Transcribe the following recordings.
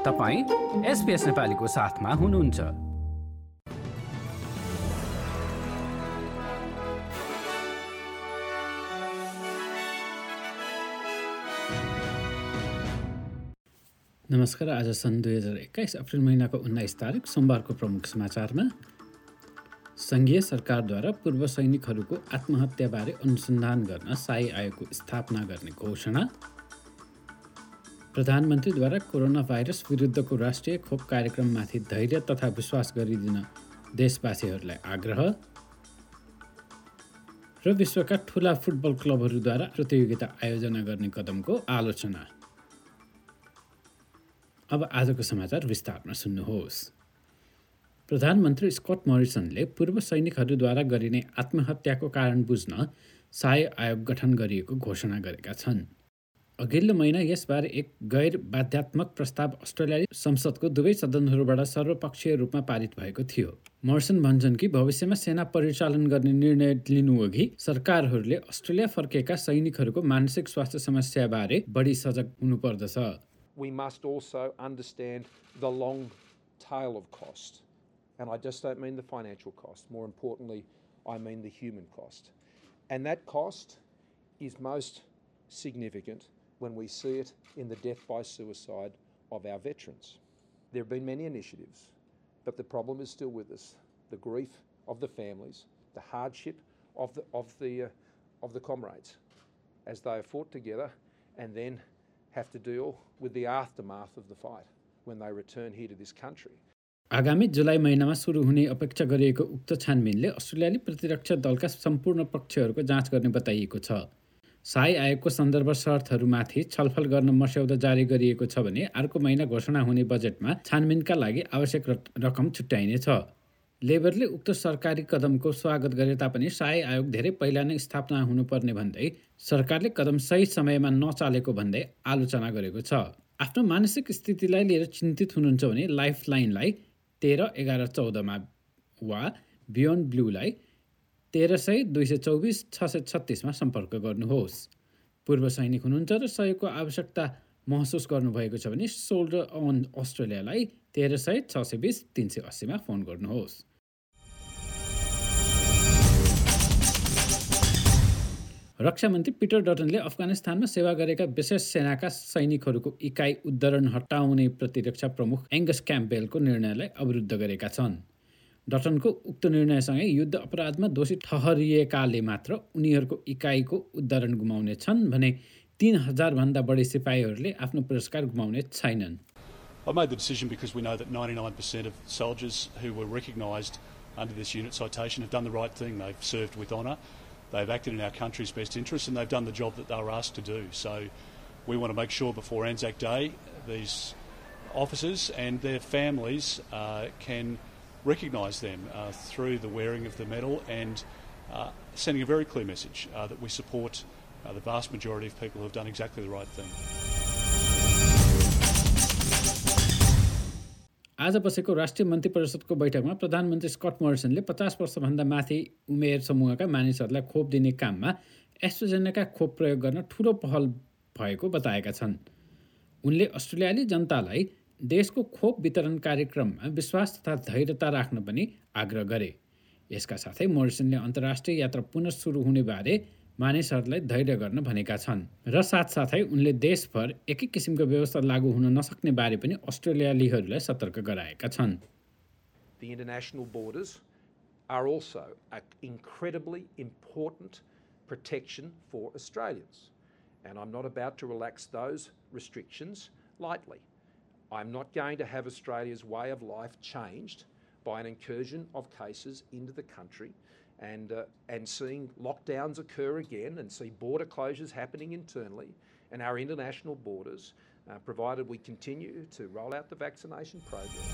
तपाईं SBS नेपालीको साथमा हुनुहुन्छ। नमस्कार। आज सन् 2021 अप्रिल महिनाको 19 तारिक सोमबारको प्रमुख समाचारमा सङ्घीय सरकारद्वारा पूर्व सैनिकहरूको आत्महत्याबारे अनुसन्धान गर्न स्थायी आयोगको स्थापना गर्ने घोषणा, प्रधानमन्त्रीद्वारा कोरोना भाइरस विरुद्धको राष्ट्रिय खोप कार्यक्रममाथि धैर्य तथा विश्वास गरिदिन देशवासीहरूलाई आग्रह र विश्वका ठूला फुटबल क्लबहरूद्वारा प्रतियोगिता आयोजना गर्ने कदमको आलोचना। अब आजको समाचार विस्तारमा सुन्नुहोस्। प्रधानमन्त्री स्कट मोरिसनले पूर्व सैनिकहरूद्वारा गरिने आत्महत्याको कारण बुझ्न स्थायी आयोग गठन गरिएको घोषणा गरेका छन्। अघिल्लो महिना यसबारे एक गैर बाध्यात्मक प्रस्ताव अस्ट्रेलियाली संसदको दुवै सदनहरूबाट सर्वपक्षीय रूपमा पारित भएको थियो। मोरिसन भन्छन् कि भविष्यमा सेना परिचालन गर्ने निर्णय लिनुअघि सरकारहरूले अस्ट्रेलिया फर्केका सैनिकहरूको मानसिक स्वास्थ्य समस्याबारे बढी सजग हुनुपर्दछ। We must also understand the long tail of cost. And I just don't mean the financial cost. More importantly, I mean the human cost. And that cost is most significant when we see it in the death by suicide of our veterans. There have been many initiatives, but the problem is still with us. The grief of the families, the hardship of the comrades as they have fought together and then have to deal with the aftermath of the fight when they return here to this country. आगामी जुलाई महिनामा सुरु हुने अपेक्षा गरिएको उक्त छानबिनले अस्ट्रेलियाली प्रतिरक्षा दलका सम्पूर्ण पक्षहरूको जाँच गर्ने बताइएको छ। स्थायी आयोगको सन्दर्भ शर्तहरूमाथि छलफल गर्न मस्यौदा जारी गरिएको छ भने अर्को महिना घोषणा हुने बजेटमा छानबिनका लागि आवश्यक रकम छुट्याइनेछ। लेबरले उक्त सरकारी कदमको स्वागत गरे तापनि स्थायी आयोग धेरै पहिला नै स्थापना हुनुपर्ने भन्दै सरकारले कदम सही समयमा नचालेको भन्दै आलोचना गरेको छ। आफ्नो मानसिक स्थितिलाई लिएर चिन्तित हुनुहुन्छ भने लाइफलाइनलाई 13 11 14 वा बियोन्ड ब्लूलाई 1300 224 636 सम्पर्क गर्नुहोस्। पूर्व सैनिक हुनुहुन्छ र सहयोगको आवश्यकता महसुस गर्नुभएको छ भने सोल्डर अन अस्ट्रेलियालाई 1300 620 380 फोन गर्नुहोस्। रक्षा मन्त्री पिटर डटनले अफगानिस्तानमा सेवा गरेका विशेष सेनाका सैनिकहरूको इकाइ उद्धरण हटाउने प्रतिरक्षा प्रमुख एङ्गस क्याम्पबेलको निर्णयलाई अवरुद्ध गरेका छन्। डटनको उक्त निर्णयसँगै युद्ध अपराधमा दोषी ठहरिएकाले मात्र उनीहरूको इकाइको उद्धरण गुमाउने छन् भने 3000 भन्दा बढी सिपाहीहरूले आफ्नो पुरस्कार गुमाउने छैनन्। I made the decision because we know that 99% of soldiers who were recognised under this unit citation have done the right thing. They've served with honour. They've acted in our country's best interest and they've done the job that they were asked to do. So we want to make sure before Anzac Day these officers and their families can recognise them through the wearing of the medal and sending a very clear message that we support the vast majority of people who have done exactly the right thing. आज बसेको राष्ट्रिय मन्त्री परिषदको बैठकमा प्रधानमन्त्री Scott मोरिसनले 50 वर्षभन्दा माथि उमेर समूहका मानिसहरूलाई खोप दिने काममा एस्ट्राजेनेका खोप प्रयोग गर्न ठूलो पहल भएको बताएका छन्। उनले अस्ट्रेलियाली जनतालाई देशको खोप वितरण कार्यक्रममा विश्वास तथा धैर्यता राख्न पनि आग्रह गरे। यसका साथै मोरिसनले अन्तर्राष्ट्रिय यात्रा पुनः सुरु हुने बारे मानिसहरूलाई धैर्य गर्न भनेका छन् र साथसाथै उनले देशभर एकै किसिमको व्यवस्था लागू हुन नसक्ने बारे पनि अस्ट्रेलियालीहरूलाई सतर्क गराएका छन्। The international borders are also an incredibly important protection for Australians, and I'm not about to relax those restrictions lightly. I'm not going to have Australia's way of life changed by an incursion of cases into the country and seeing lockdowns occur again and see border closures happening internally and our international borders, provided we continue to roll out the vaccination program.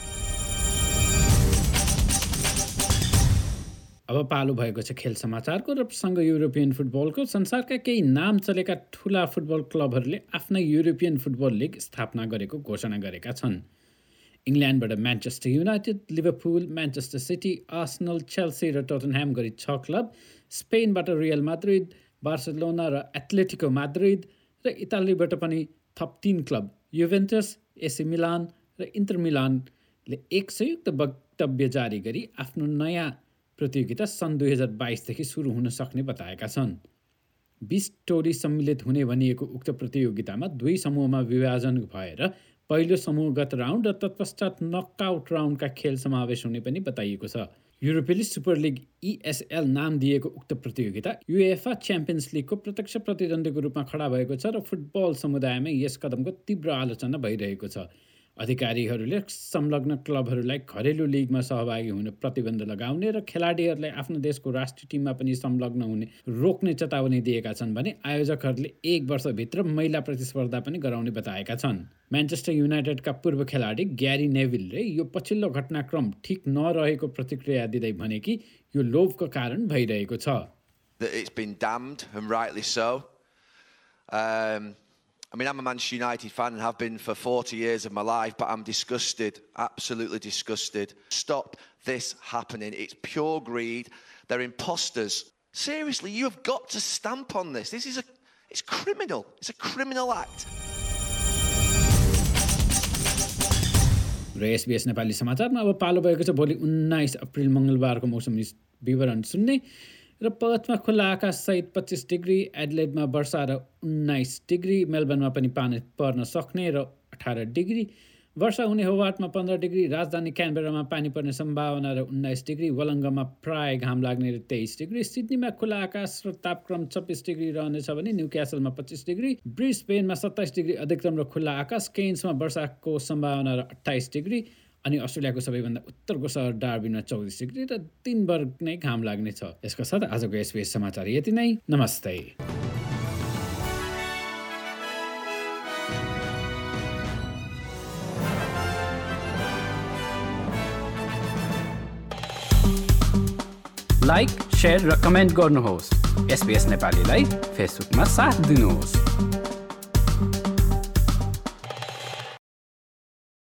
अब पालो भएको छ खेल समाचारको र प्रसङ्ग European फुटबलको। संसारका केही नाम चलेका ठूला फुटबल क्लबहरूले आफ्नै युरोपियन फुटबल लिग स्थापना गरेको घोषणा गरेका छन्। इङ्ल्यान्डबाट Manchester United, Liverpool, Manchester City, Arsenal, Chelsea र टोटनह्याम गरी 6 क्लब, स्पेनबाट रियल माद्रिद, बार्सिलोना र एथलेटिको माद्रिद र इटालीबाट पनि थप 3 क्लब युभेन्टस, एसी मिलान र इन्टर मिलानले एक संयुक्त वक्तव्य जारी गरी आफ्नो नयाँ प्रतियोगिता सन् 2022देखि सुरु हुन सक्ने बताएका छन्। 20 टोली सम्मिलित हुने भनिएको उक्त प्रतियोगितामा 2 समूहमा विभाजन भएर पहिलो समूहगत राउन्ड र तत्पश्चात नकआउट राउन्डका खेल समावेश हुने पनि बताइएको छ। युरोपेली सुपर लिग ESL नाम दिएको उक्त प्रतियोगिता UEFA च्याम्पियन्स लिगको प्रत्यक्ष प्रतिद्वन्द्वीको रूपमा खडा भएको छ र फुटबल समुदायमा यस कदमको तीव्र आलोचना भइरहेको छ। अधिकारीहरूले संलग्न क्लबहरूलाई घरेलु लिगमा सहभागी हुन प्रतिबन्ध लगाउने र खेलाडीहरूलाई आफ्नो देशको राष्ट्रिय टिममा पनि संलग्न हुने रोक्ने चेतावनी दिएका छन् भने आयोजकहरूले 1 वर्षभित्र महिला प्रतिस्पर्धा पनि गराउने बताएका छन्। म्यान्चेस्टर युनाइटेडका पूर्व खेलाडी ग्यारी नेभिलले यो पछिल्लो घटनाक्रम ठिक नरहेको प्रतिक्रिया दिँदै भने कि यो लोभको कारण भइरहेको छ। It's been damned and rightly so. I mean, I'm a Manchester United fan and have been for 40 years of my life, but I'm disgusted, absolutely disgusted. Stop this happening. It's pure greed. They're imposters. Seriously, you have got to stamp on this. It's criminal. It's a criminal act. र SBS Nepali समाचारमा अब पालो भएको छ भोलि 19 April मङ्गलबारको मौसम विवरण सुन्ने र पर्थमा खुल्ला आकाश सहित 25 डिग्री, एडलेडमा वर्षा र 19 डिग्री, मेलबर्नमा पनि पानी पर्न सक्ने र 18 डिग्री, वर्षा हुने होबार्टमा 15 डिग्री, राजधानी क्यानबेरामा पानी पर्ने सम्भावना र 19 डिग्री, वलङ्गमा प्राय घाम लाग्ने र 23 डिग्री, सिडनीमा खुल्ला आकाश र तापक्रम 26 डिग्री रहनेछ भने न्युक्यासलमा 25 डिग्री, ब्रिस्बेनमा 27 डिग्री अधिकतम र खुल्ला आकाश, केन्समा वर्षाको सम्भावना र 28 डिग्री, अनि अस्ट्रेलियाको सबैभन्दा उत्तरको सहर डार्बिनमा 24 डिग्री र दिनभर नै घाम लाग्ने छ। यसका साथ आजको SBS समाचार यति नै। नमस्ते। लाइक, शेयर र कमेन्ट गर्नुहोस्। SBS नेपालीलाई फेसबुकमा साथ दिनुहोस्।